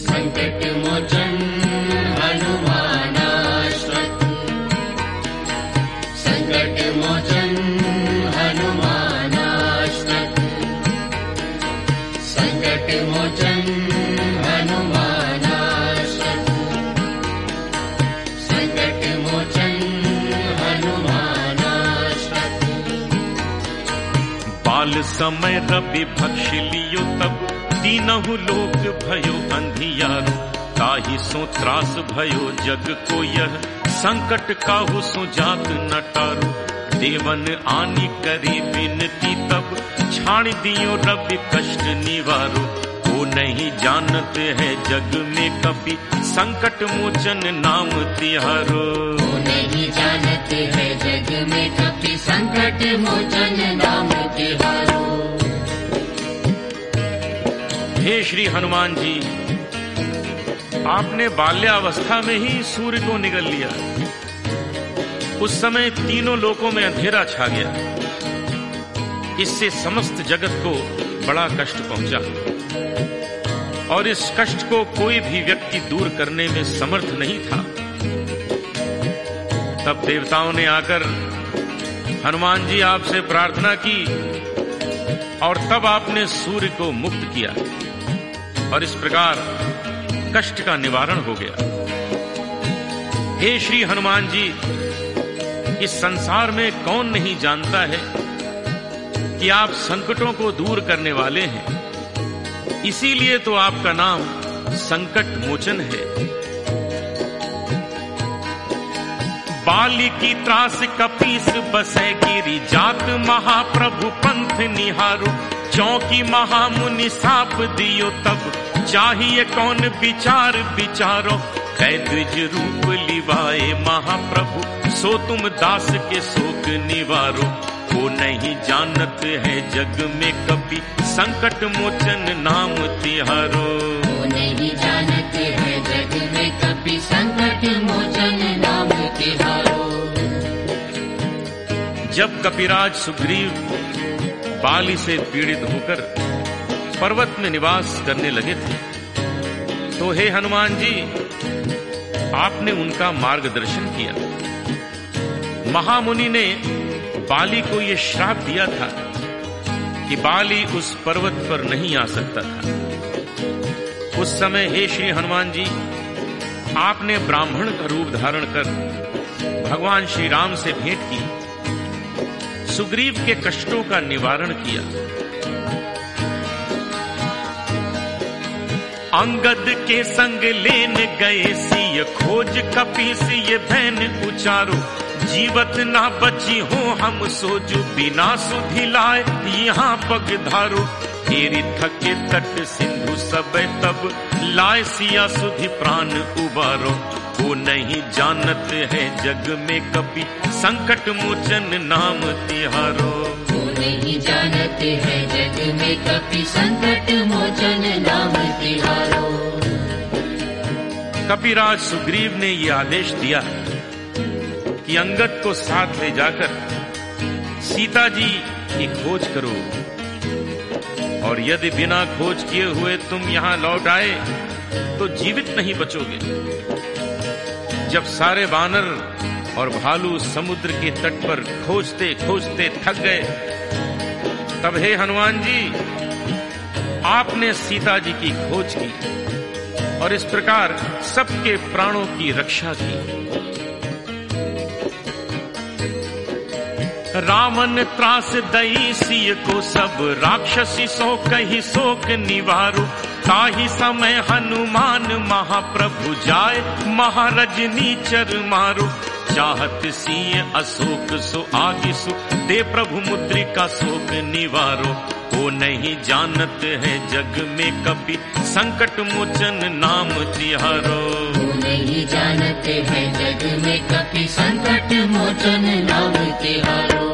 संकट मोचन हनुमानाश्रत, संकट मोचन हनुमानाश्रत, संकट मोचन हनुमानाश्रत, संकट मोचन हनुमानाश्रत। बाल समय रवि भक्ष लियो तब, तीनहु लोक भयो अंधियारो। ताहि सो त्रास भयो जग को यह, संकट काहू सो जात न टारो। देवन आनी करी विनती तब, छाड़ दियो रवि कष्ट निवारो। वो नहीं जानते है जग में कभी, संकट मोचन नाम तिहारो। वो नहीं जानते है जग में कभी, संकट मोचन नाम तिहारो। हे श्री हनुमान जी, आपने बाल्यावस्था में ही सूर्य को निगल लिया। उस समय तीनों लोकों में अंधेरा छा गया। इससे समस्त जगत को बड़ा कष्ट पहुंचा और इस कष्ट को कोई भी व्यक्ति दूर करने में समर्थ नहीं था। तब देवताओं ने आकर हनुमान जी आपसे प्रार्थना की और तब आपने सूर्य को मुक्त किया और इस प्रकार कष्ट का निवारण हो गया। हे श्री हनुमान जी, इस संसार में कौन नहीं जानता है कि आप संकटों को दूर करने वाले हैं। इसीलिए तो आपका नाम संकट मोचन है। बाली की त्रास कपीस बसे गिरी, जात महाप्रभु पंथ निहारो। चौकी महामुनि साप दियो तब, चाहिए कौन विचार विचारो। कै द्विज रूप लिवाए महाप्रभु, सो तुम दास के शोक निवारो। वो नहीं जानत है जग में कभी, संकट मोचन नाम तिहारो। वो नहीं जानते है जग में कभी, संकट मोचन नाम तिहारो। जब कपिराज सुग्रीव बाली से पीड़ित होकर पर्वत में निवास करने लगे थे, तो हे हनुमान जी, आपने उनका मार्गदर्शन किया। महामुनि ने बाली को यह श्राप दिया था कि बाली उस पर्वत पर नहीं आ सकता था। उस समय हे श्री हनुमान जी, आपने ब्राह्मण का रूप धारण कर भगवान श्री राम से भेंट की, सुग्रीव के कष्टों का निवारण किया। अंगद के संग लेन गए सिय, खोज कपीस ये भैन उचारो। जीवत ना बची हो हम सोजो, बिना सुधि लाए यहाँ पग धारो। तेरी थके तट सिंधु सब तब, लाए सिया सुधि प्राण उबारो। वो नहीं जानत है जग में कभी, संकट मोचन नाम तिहारो। वो नहीं जानते है जग में कभी, संकट मोचन नाम तिहारो। कपिराज सुग्रीव ने ये आदेश दिया कि अंगद को साथ ले जाकर सीता जी की खोज करो, और यदि बिना खोज किए हुए तुम यहां लौट आए तो जीवित नहीं बचोगे। जब सारे वानर और भालू समुद्र के तट पर खोजते खोजते थक गए, तब हे हनुमान जी, आपने सीता जी की खोज की और इस प्रकार सबके प्राणों की रक्षा की। रावण त्रास दई सिय को सब, राक्षसी सो कही शोक निवारो। ताहि समय हनुमान महाप्रभु जाए, महारजनी चर मारो। चाहत सिय अशोक सो आगिसु, दे प्रभु मुद्रिका शोक निवारो। वो नहीं जानत है जग में कभी, संकट मोचन नाम तिहारो। वो नहीं जानते है जग में कभी, संकट मोचन नाम तिहारो।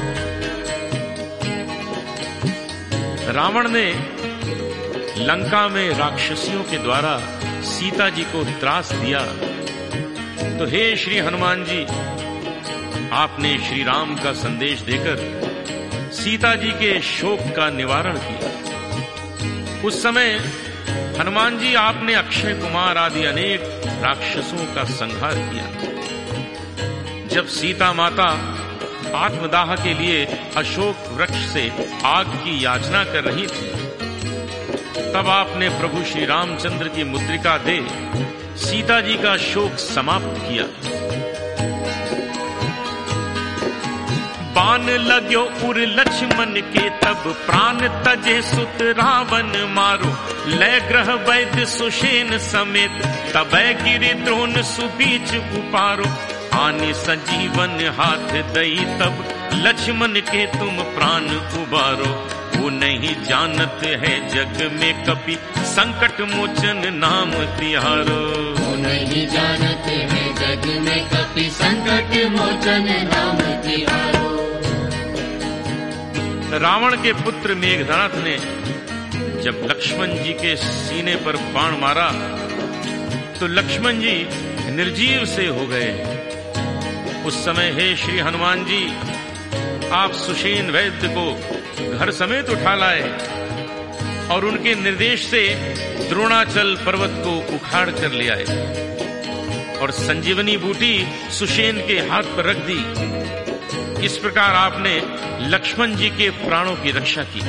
रावण ने लंका में राक्षसियों के द्वारा सीता जी को त्रास दिया, तो हे श्री हनुमान जी, आपने श्री राम का संदेश देकर सीता जी के शोक का निवारण किया। उस समय हनुमान जी, आपने अक्षय कुमार आदि अनेक राक्षसों का संहार किया। जब सीता माता आत्मदाह के लिए अशोक वृक्ष से आग की याचना कर रही थी, तब आपने प्रभु श्री रामचंद्र की मुद्रिका दे सीता जी का शोक समाप्त किया। बाण लाग्यो उर लक्ष्मण के, तब प्राण तजे सुत रावण मारो। लय ग्रह वैद्य सुषेण समेत, तबै गिरि द्रोण सुबीच उपारो। आने संजीवन हाथ दई, तब लक्ष्मण के तुम प्राण उबारो। वो नहीं जानत है जग में कपि, संकट मोचन नाम तिहारो। वो नहीं जानत है जग में कपि, संकट मोचन नाम तिहारो। रावण के पुत्र मेघनाथ ने जब लक्ष्मण जी के सीने पर बाण मारा तो लक्ष्मण जी निर्जीव से हो गए। उस समय हे श्री हनुमान जी, आप सुषेण वैद्य को घर समेत उठा लाए और उनके निर्देश से द्रोणाचल पर्वत को उखाड़ कर ले आए और संजीवनी बूटी सुषेण के हाथ पर रख दी। इस प्रकार आपने लक्ष्मण जी के प्राणों की रक्षा की।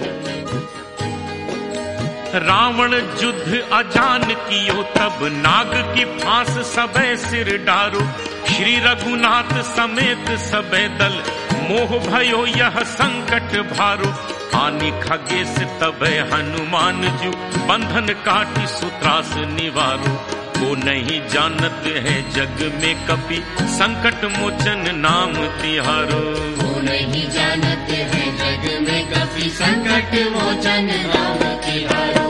रावण युद्ध अजान कियो, तब नाग की फांस सबे सिर डारो। श्री रघुनाथ समेत सबे दल, मोह भयो यह संकट भारो। आनी खगेश तबे हनुमान जू, बंधन काटी सुत्रास निवारो। वो नहीं जानत है जग में कपि, संकट मोचन नाम तिहारो। वो नहीं जानत है जग में कपि, संकट मोचन नाम तिहारो।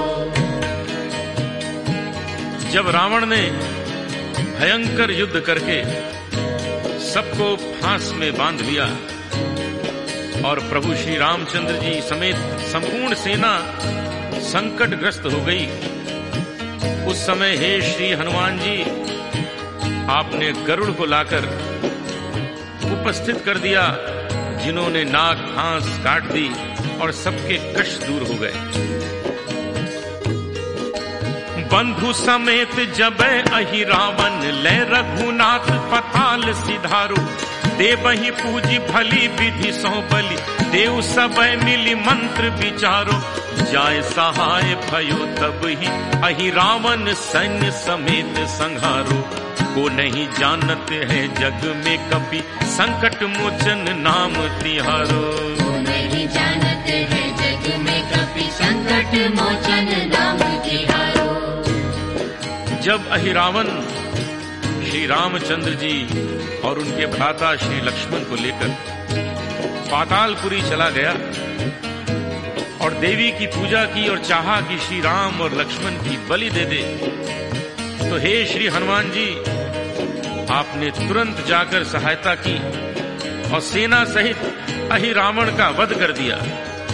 जब रावण ने भयंकर युद्ध करके सबको फांस में बांध लिया और प्रभु श्री रामचंद्र जी समेत संपूर्ण सेना संकटग्रस्त हो गई, उस समय हे श्री हनुमान जी, आपने गरुड़ को लाकर उपस्थित कर दिया, जिन्होंने नाग फांस काट दी और सबके कष्ट दूर हो गए। बंधु समेत जबै अहि रावण, ले रघुनाथ पताल सिधारो। देवहि पूजी भली विधि सौ बलि, देव सबय मिली मंत्र विचारो। जाय सहाय भयो तब ही अहि रावण, सैन्य समेत संहारो। को नहीं जानत है जग में कपि, संकट मोचन नाम तिहारो। वो नहीं जानत है जग में कपि, संकट मोचन नाम तिहारो। जब अहिरावण श्री रामचंद्र जी और उनके भ्राता श्री लक्ष्मण को लेकर पातालपुरी चला गया और देवी की पूजा की और चाहा कि श्री राम और लक्ष्मण की बलि दे दे, तो हे श्री हनुमान जी, आपने तुरंत जाकर सहायता की और सेना सहित अहिरावण का वध कर दिया।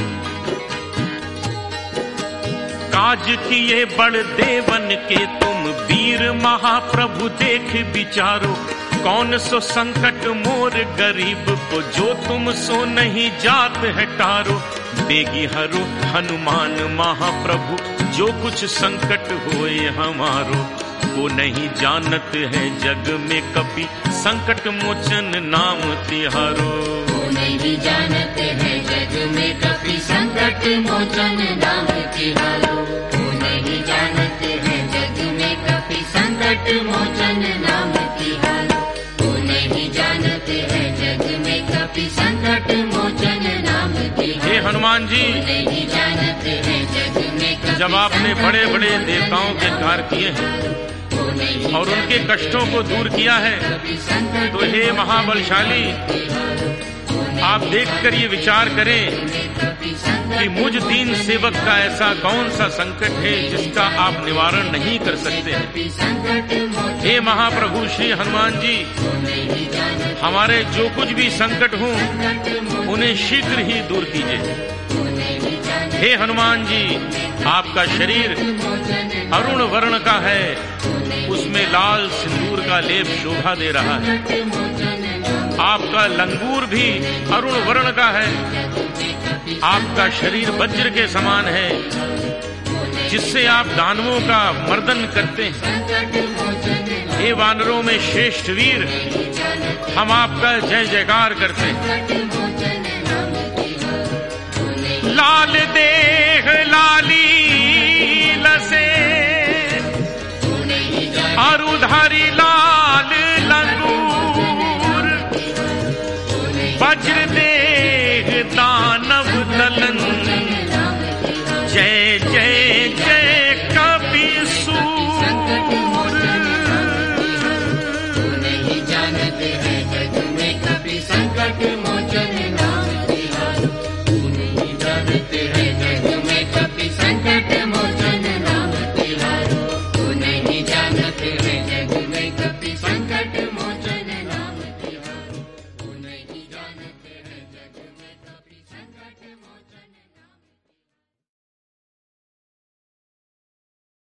काज किए बड़ देवन के तुम, वीर महाप्रभु देख विचारो। कौन सो संकट मोर गरीब को, जो तुम सो नहीं जात है टारो। देगी हरो हनुमान महाप्रभु, जो कुछ संकट होए हमारो। वो नहीं जानत है जग में कपि, संकट मोचन नाम तिहारो। वो नहीं जानत है जग में कपि, संकट मोचन नाम तिहारो। वो नहीं जानत है जग में कपि, संकट मोचन नाम तिहारो। वो नहीं जानत है जग में कपि, संकट मोचन नाम तिहारो। हे हनुमान जी, नहीं जानत है जग में कपि, जब आपने बड़े बड़े देवताओं के कार्य किए हैं और उनके कष्टों को दूर किया है, तो हे महाबलशाली, आप देखकर ये विचार करें कि मुझ दीन सेवक का ऐसा कौन सा संकट है जिसका आप निवारण नहीं कर सकते हैं। हे महाप्रभु श्री हनुमान जी, हमारे जो कुछ भी संकट हों उन्हें शीघ्र ही दूर कीजिए। हे हनुमान जी, आपका शरीर अरुण वर्ण का है, उसमें लाल सिंदूर का लेप शोभा दे रहा है। आपका लंगूर भी अरुण वर्ण का है, आपका शरीर वज्र के समान है। जिससे आप दानवों का मर्दन करते हैं। संकट मोचन नाम हे वानरों में श्रेष्ठ वीर, नहीं जानते हम आपका जय जयकार करते हैं। संकट मोचन नाम की हारो। लाल देह लाली